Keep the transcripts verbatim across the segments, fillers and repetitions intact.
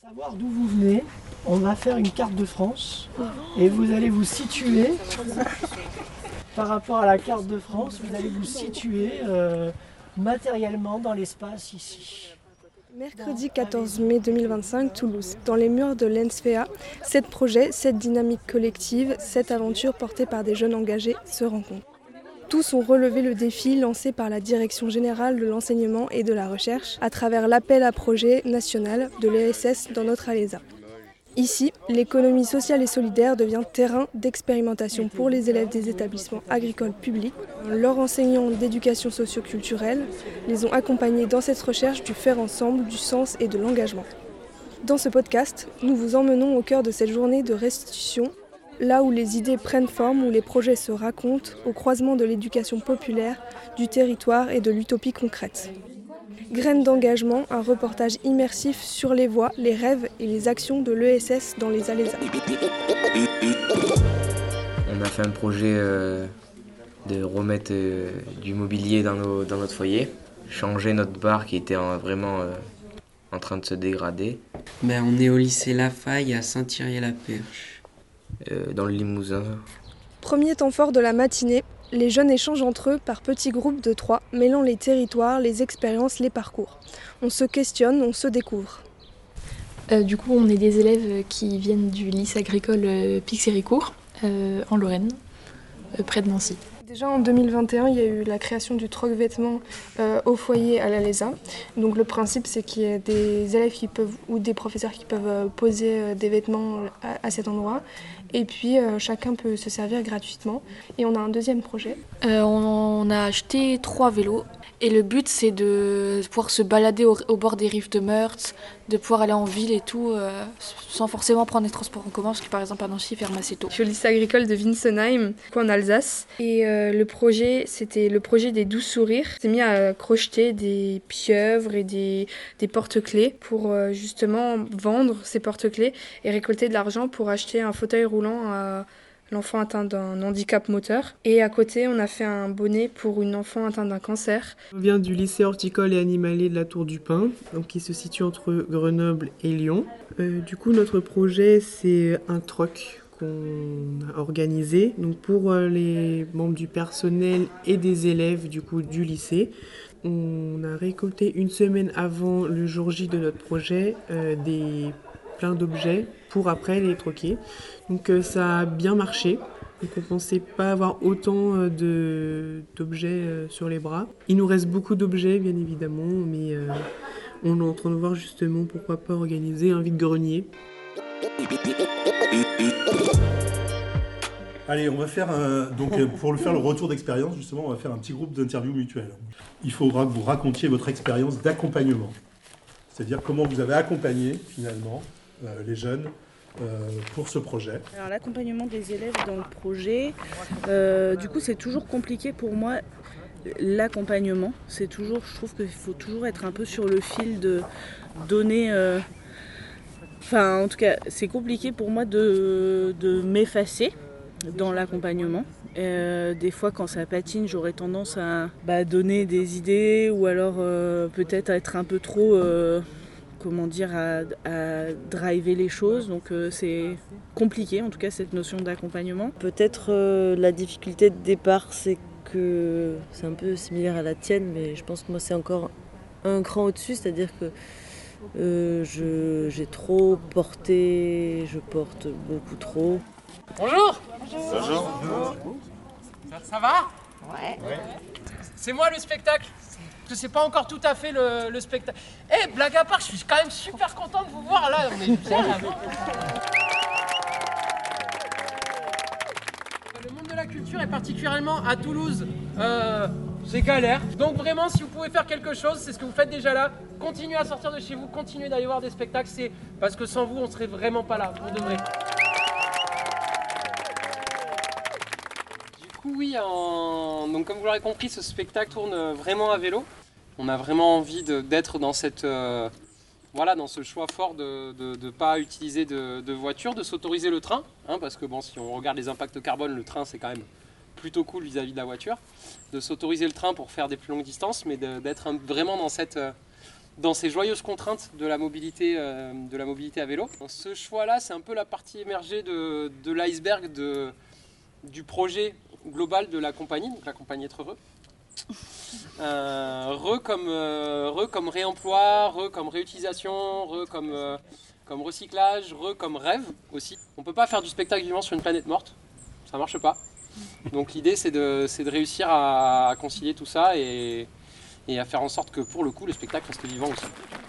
Savoir d'où vous venez, on va faire une carte de France et vous allez vous situer par rapport à la carte de France, vous allez vous situer euh, matériellement dans l'espace ici. Mercredi quatorze mai deux mille vingt-cinq, Toulouse. Dans les murs de l'E N S F E A, sept projets, sept dynamiques collectives, sept aventures portées par des jeunes engagés se rencontrent. Tous ont relevé le défi lancé par la Direction générale de l'enseignement et de la recherche à travers l'appel à projet national de l'E S S dans notre ALESA. Ici, l'économie sociale et solidaire devient terrain d'expérimentation pour les élèves des établissements agricoles publics. Leurs enseignants d'éducation socio-culturelle les ont accompagnés dans cette recherche du faire ensemble, du sens et de l'engagement. Dans ce podcast, nous vous emmenons au cœur de cette journée de restitution, là où les idées prennent forme, où les projets se racontent, au croisement de l'éducation populaire, du territoire et de l'utopie concrète. Graines d'engagement, un reportage immersif sur les voies, les rêves et les actions de l'E S S dans les ALESA. On a fait un projet euh, de remettre euh, du mobilier dans, nos, dans notre foyer, changer notre bar qui était en, vraiment euh, en train de se dégrader. Ben, on est au lycée Lafaille à Saint-Thierry-la-Perche. Euh, dans le Limousin. Premier temps fort de la matinée, les jeunes échangent entre eux par petits groupes de trois, mêlant les territoires, les expériences, les parcours. On se questionne, on se découvre. Euh, du coup, on est des élèves qui viennent du lycée agricole euh, Pix-Héricourt, euh, en Lorraine, euh, près de Nancy. Déjà en deux mille vingt et un, il y a eu la création du troc vêtements euh, au foyer à l'ALESA. Donc le principe, c'est qu'il y ait des élèves qui peuvent, ou des professeurs qui peuvent euh, poser euh, des vêtements à, à cet endroit. Et puis euh, chacun peut se servir gratuitement. Et on a un deuxième projet. Euh, on, on a acheté trois vélos. Et le but, c'est de pouvoir se balader au, au bord des rives de Meurthe, de pouvoir aller en ville et tout, euh, sans forcément prendre les transports en commun, parce que par exemple à Nancy, ils ferment assez tôt. Je suis au lycée agricole de Winsenheim, en Alsace. Et euh, le projet, c'était le projet des douze sourires. On s'est mis à crocheter des pieuvres et des, des porte-clés pour euh, justement vendre ces porte-clés et récolter de l'argent pour acheter un fauteuil roulant à l'enfant atteint d'un handicap moteur. Et à côté, on a fait un bonnet pour une enfant atteinte d'un cancer. On vient du lycée horticole et animalier de la Tour du Pin, donc qui se situe entre Grenoble et Lyon. Euh, du coup, notre projet, c'est un troc qu'on a organisé donc pour les membres du personnel et des élèves du coup du lycée. On a récolté une semaine avant le jour J de notre projet euh, des plein d'objets pour après les troquer. Donc euh, ça a bien marché. Donc on ne pensait pas avoir autant euh, de, d'objets euh, sur les bras. Il nous reste beaucoup d'objets bien évidemment, mais euh, on est en train de voir justement pourquoi pas organiser un vide-grenier. Allez, on va faire un, donc pour le faire le retour d'expérience, justement, on va faire un petit groupe d'interview mutuelle. Il faudra que vous racontiez votre expérience d'accompagnement, c'est-à-dire comment vous avez accompagné finalement euh, les jeunes euh, pour ce projet. Alors l'accompagnement des élèves dans le projet, euh, du coup c'est toujours compliqué pour moi. L'accompagnement, c'est toujours, je trouve qu'il faut toujours être un peu sur le fil de donner. Euh, enfin, en tout cas, c'est compliqué pour moi de, de m'effacer dans l'accompagnement. Euh, des fois quand ça patine, j'aurais tendance à bah, donner des idées ou alors euh, peut-être à être un peu trop euh, comment dire à, à driver les choses, donc euh, c'est compliqué en tout cas cette notion d'accompagnement. Peut-être euh, la difficulté de départ, c'est que c'est un peu similaire à la tienne, mais je pense que moi c'est encore un cran au-dessus, c'est-à-dire que euh, je, j'ai trop porté, je porte beaucoup trop. Bonjour. Bonjour. Bonjour. Ça, ça va? Ouais. ouais. C'est moi le spectacle. Je sais pas encore tout à fait le, le spectacle. Eh, hey, blague à part, je suis quand même super content de vous voir là. On est Le monde de la culture et particulièrement à Toulouse, euh, c'est galère. Donc vraiment, si vous pouvez faire quelque chose, c'est ce que vous faites déjà là. Continuez à sortir de chez vous, continuez d'aller voir des spectacles. C'est parce que sans vous, on serait vraiment pas là pour de vrai. Oui, en... donc comme vous l'aurez compris, ce spectacle tourne vraiment à vélo. On a vraiment envie de, d'être dans, cette, euh, voilà, dans ce choix fort de ne pas utiliser de, de voiture, de s'autoriser le train, hein, parce que bon, si on regarde les impacts carbone, le train c'est quand même plutôt cool vis-à-vis de la voiture, de s'autoriser le train pour faire des plus longues distances, mais de, d'être un, vraiment dans cette, dans ces joyeuses contraintes de la mobilité, euh, de la mobilité à vélo. Ce choix-là, c'est un peu la partie émergée de, de l'iceberg de, du projet global de la compagnie, donc la compagnie Être Heureux. Euh, re, comme, euh, re comme réemploi, re comme réutilisation, re comme, euh, comme recyclage, re comme rêve aussi. On ne peut pas faire du spectacle vivant sur une planète morte, ça ne marche pas. Donc l'idée c'est de, c'est de réussir à, à concilier tout ça et, et à faire en sorte que pour le coup le spectacle reste vivant aussi.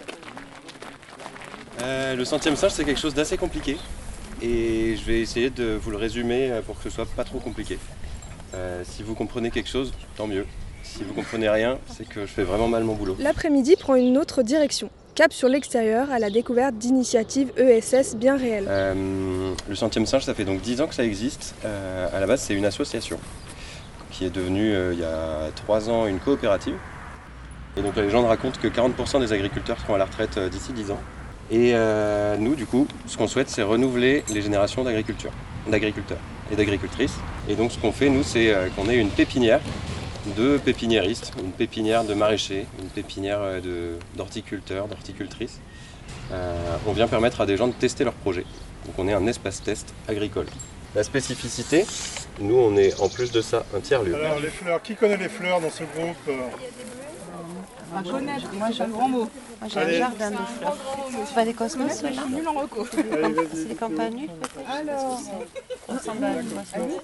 Euh, le centième singe c'est quelque chose d'assez compliqué et je vais essayer de vous le résumer pour que ce soit pas trop compliqué. Euh, si vous comprenez quelque chose, tant mieux. Si vous comprenez rien, c'est que je fais vraiment mal mon boulot. L'après-midi prend une autre direction. Cap sur l'extérieur à la découverte d'initiatives E S S bien réelles. Euh, le centième singe, ça fait donc dix ans que ça existe. Euh, à la base, c'est une association qui est devenue, euh, il y a trois ans, une coopérative. Et donc la légende raconte que quarante pour cent des agriculteurs seront à la retraite euh, d'ici dix ans. Et euh, nous, du coup, ce qu'on souhaite, c'est renouveler les générations d'agriculture, d'agriculteurs et d'agricultrices. Et donc ce qu'on fait, nous, c'est euh, qu'on ait une pépinière de pépiniéristes, une pépinière de maraîchers, une pépinière de, d'horticulteurs, d'horticultrices. Euh, on vient permettre à des gens de tester leurs projets. Donc on est un espace test agricole. La spécificité, nous on est en plus de ça un tiers-lieu. Alors les fleurs, qui connaît les fleurs dans ce groupe? À connaître, moi j'ai un grand mot. Moi j'ai un jardin de fleurs. C'est pas des cosmos ceux-là? Nul en reco. C'est des campanules peut-être? Alors, ça ressemble à une cosmos.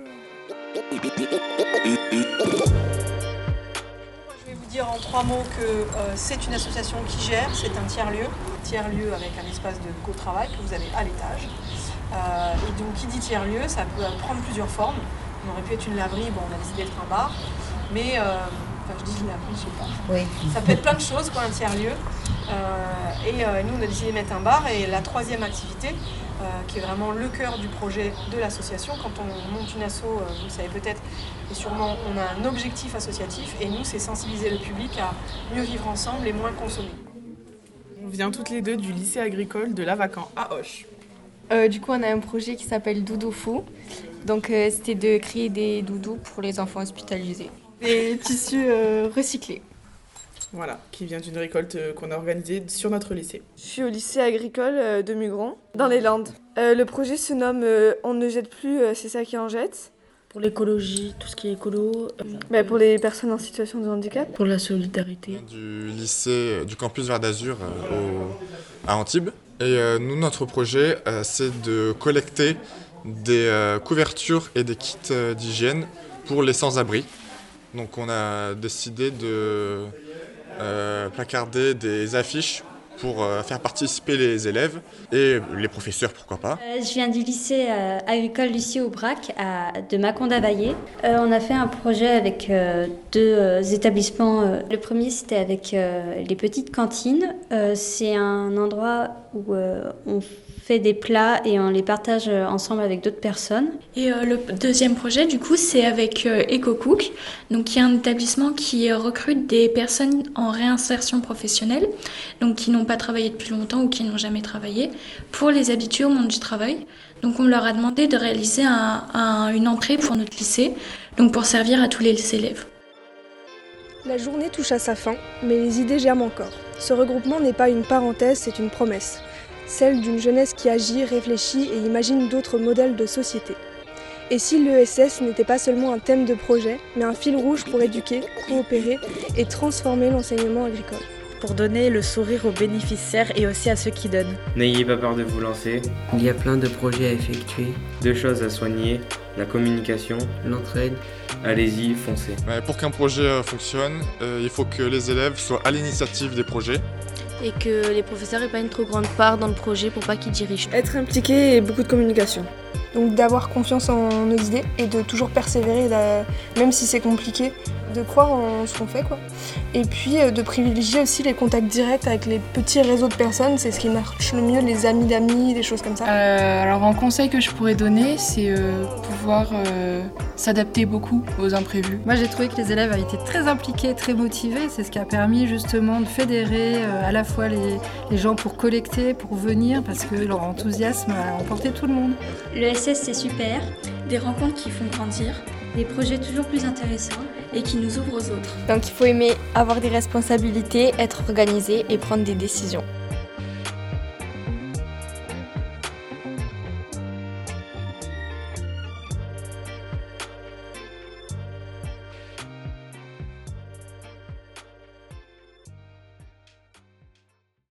Je vais vous dire en trois mots que euh, c'est une association qui gère, c'est un tiers-lieu, tiers-lieu avec un espace de co-travail que vous avez à l'étage. Euh, et donc qui dit tiers-lieu, ça peut prendre plusieurs formes. On aurait pu être une laverie, bon on a décidé d'être un bar, mais, euh, enfin je dis une laverie, je sais pas. Oui. Ça peut être plein de choses quoi un tiers-lieu. Euh, et euh, nous on a décidé de mettre un bar et la troisième activité, Euh, qui est vraiment le cœur du projet de l'association. Quand on monte une asso, euh, vous le savez peut-être, et sûrement, on a un objectif associatif et nous, c'est sensibiliser le public à mieux vivre ensemble et moins consommer. On vient toutes les deux du lycée agricole de Lavacan à Auch. Euh, du coup, on a un projet qui s'appelle Doudou Fou. Donc, euh, c'était de créer des doudous pour les enfants hospitalisés. Des tissus euh, recyclés. Voilà, qui vient d'une récolte qu'on a organisée sur notre lycée. Je suis au lycée agricole de Mugron, dans les Landes. Euh, le projet se nomme euh, On ne jette plus, euh, c'est ça qui en jette. Pour l'écologie, tout ce qui est écolo. Euh... Bah, pour les personnes en situation de handicap. Pour la solidarité. Du lycée, du campus Vert d'Azur euh, au, à Antibes. Et euh, nous, notre projet, euh, c'est de collecter des euh, couvertures et des kits euh, d'hygiène pour les sans-abri. Donc on a décidé de Euh, placarder des affiches pour euh, faire participer les élèves et les professeurs, pourquoi pas. Euh, je viens du lycée euh, agricole Lucie Aubrac à, de Mâcon-d'Availlé. Euh, on a fait un projet avec euh, deux euh, établissements. Euh, le premier, c'était avec euh, les petites cantines. Euh, c'est un endroit où euh, on fait des plats et on les partage ensemble avec d'autres personnes. Et euh, le deuxième projet, du coup, c'est avec euh, EcoCook, donc qui est un établissement qui recrute des personnes en réinsertion professionnelle, donc qui n'ont pas travaillé depuis longtemps ou qui n'ont jamais travaillé, pour les habituer au monde du travail. Donc on leur a demandé de réaliser un, un, une entrée pour notre lycée, donc pour servir à tous les élèves. La journée touche à sa fin, mais les idées germent encore. Ce regroupement n'est pas une parenthèse, c'est une promesse. Celle d'une jeunesse qui agit, réfléchit et imagine d'autres modèles de société. Et si l'E S S n'était pas seulement un thème de projet, mais un fil rouge pour éduquer, coopérer et transformer l'enseignement agricole. Pour donner le sourire aux bénéficiaires et aussi à ceux qui donnent. N'ayez pas peur de vous lancer. Il y a plein de projets à effectuer. Deux choses à soigner, la communication, l'entraide. Allez-y, foncez. Ouais, pour qu'un projet fonctionne, euh, il faut que les élèves soient à l'initiative des projets. Et que les professeurs n'aient pas une trop grande part dans le projet pour pas qu'ils dirigent. Être impliqué et beaucoup de communication. Donc d'avoir confiance en nos idées et de toujours persévérer, même si c'est compliqué, de croire en ce qu'on fait, quoi. Et puis de privilégier aussi les contacts directs avec les petits réseaux de personnes, c'est ce qui marche le mieux, les amis d'amis, des choses comme ça. Euh, alors un conseil que je pourrais donner, c'est euh, pouvoir euh, s'adapter beaucoup aux imprévus. Moi j'ai trouvé que les élèves ont été très impliqués, très motivés, c'est ce qui a permis justement de fédérer euh, à la fois les, les gens pour collecter, pour venir, parce que leur enthousiasme a emporté tout le monde. Le S S c'est super. Des rencontres qui font grandir. Des projets toujours plus intéressants et qui nous ouvrent aux autres. Donc il faut aimer avoir des responsabilités, être organisé et prendre des décisions.